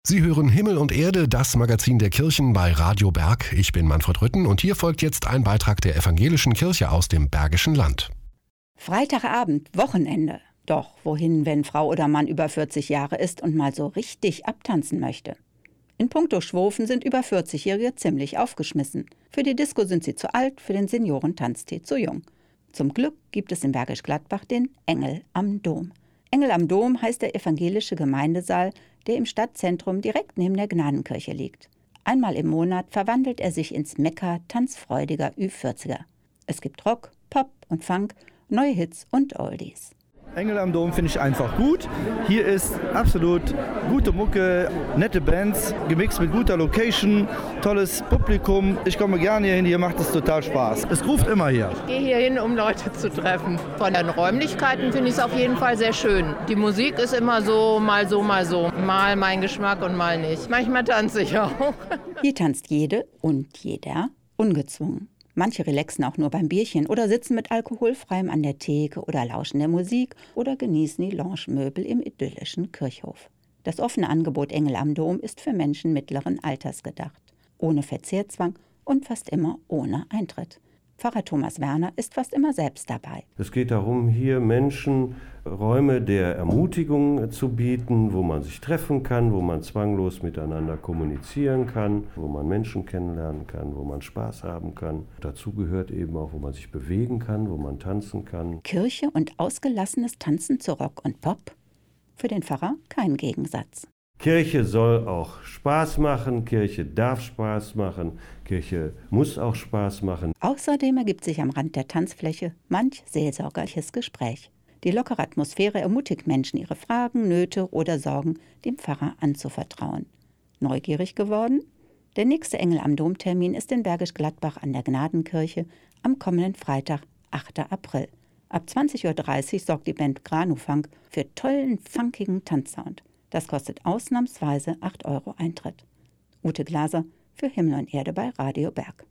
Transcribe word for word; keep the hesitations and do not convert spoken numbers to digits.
Sie hören Himmel und Erde, das Magazin der Kirchen bei Radio Berg. Ich bin Manfred Rütten und hier folgt jetzt ein Beitrag der Evangelischen Kirche aus dem Bergischen Land. Freitagabend, Wochenende. Doch wohin, wenn Frau oder Mann über vierzig Jahre ist und mal so richtig abtanzen möchte? In puncto Schwofen sind über vierzigjährige ziemlich aufgeschmissen. Für die Disco sind sie zu alt, für den Seniorentanztee zu jung. Zum Glück gibt es in Bergisch Gladbach den Engel am Dom. Engel am Dom heißt der evangelische Gemeindesaal, der im Stadtzentrum direkt neben der Gnadenkirche liegt. Einmal im Monat verwandelt er sich ins Mekka tanzfreudiger Ü vierziger. Es gibt Rock, Pop und Funk, neue Hits und Oldies. Engel am Dom finde ich einfach gut. Hier ist absolut gute Mucke, nette Bands, gemixt mit guter Location, tolles Publikum. Ich komme gerne hier hin, hier macht es total Spaß. Es ruft immer hier. Ich gehe hier hin, um Leute zu treffen. Von den Räumlichkeiten finde ich es auf jeden Fall sehr schön. Die Musik ist immer so, mal so, mal so. Mal mein Geschmack und mal nicht. Manchmal tanze ich auch. Hier tanzt jede und jeder ungezwungen. Manche relaxen auch nur beim Bierchen oder sitzen mit Alkoholfreiem an der Theke oder lauschen der Musik oder genießen die Lounge-Möbel im idyllischen Kirchhof. Das offene Angebot Engel am Dom ist für Menschen mittleren Alters gedacht. Ohne Verzehrzwang und fast immer ohne Eintritt. Pfarrer Thomas Werner ist fast immer selbst dabei. Es geht darum, hier Menschen Räume der Ermutigung zu bieten, wo man sich treffen kann, wo man zwanglos miteinander kommunizieren kann, wo man Menschen kennenlernen kann, wo man Spaß haben kann. Dazu gehört eben auch, wo man sich bewegen kann, wo man tanzen kann. Kirche und ausgelassenes Tanzen zu Rock und Pop? Für den Pfarrer kein Gegensatz. Kirche soll auch Spaß machen, Kirche darf Spaß machen, Kirche muss auch Spaß machen. Außerdem ergibt sich am Rand der Tanzfläche manch seelsorgerliches Gespräch. Die lockere Atmosphäre ermutigt Menschen, ihre Fragen, Nöte oder Sorgen dem Pfarrer anzuvertrauen. Neugierig geworden? Der nächste Engel am Dom-Termin ist in Bergisch Gladbach an der Gnadenkirche am kommenden Freitag, achter April. Ab zwanzig Uhr dreißig sorgt die Band Granufunk für tollen, funkigen Tanzsound. Das kostet ausnahmsweise acht Euro Eintritt. Ute Glaser für Himmel und Erde bei Radio Berg.